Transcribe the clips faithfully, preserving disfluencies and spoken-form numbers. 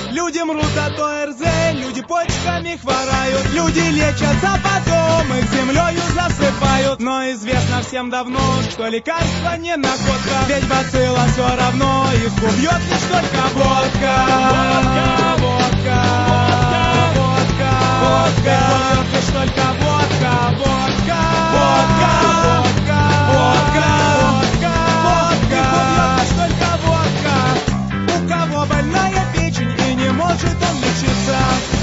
Люди мрут от ОРЗ, люди почками хворают, люди лечатся, потом их землею засыпают. Но известно всем давно, что лекарство не находка, ведь бациллам все равно, их убьет лишь только водка. Водка, водка, водка, водка, убьет лишь только водка, водка, водка, водка, водка, водка, убьет лишь только водка. У кого больная печень и не может он лечиться,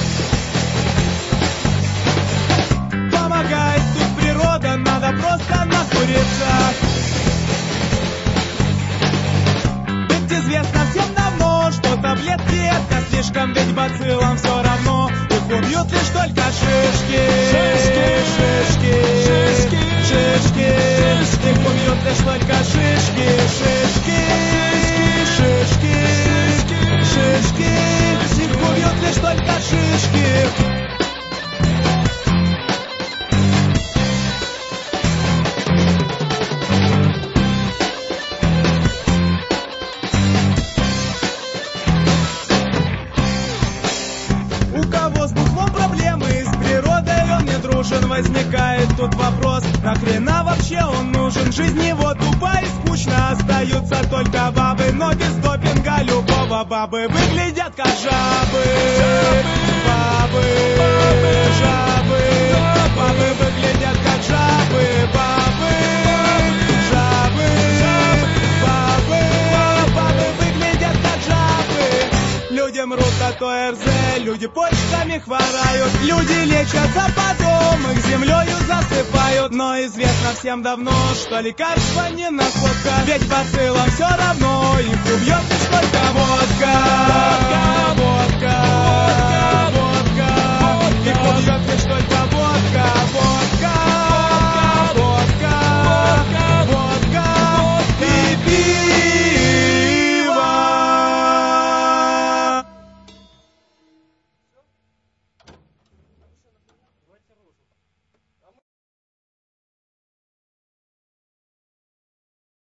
помогает тут природа, надо просто накуриться. Ведь известно всем давно, что таблетки это слишком, ведь бациллам все равно, их убьют лишь только шишки. Шишки, шишки, шишки, шишки, шишки, их убьют лишь только шишки, шишки, шишки, шишки, шишки, их убьют лишь только шишки. Возникает тут вопрос, нахрена вообще он нужен? Жизнь его тупая и скучно, остаются только бабы, но без допинга любого бабы выглядят как жабы. Бабы, жабы, бабы выглядят как жабы, бабы, жабы, бабы, бабы выглядят как жабы. Люди мрут от ОРЗ, люди почками хворают, люди лечатся, потом их землею засыпают. Но известно всем давно, что лекарство не находка, ведь бациллам все равно, их убьет лишь только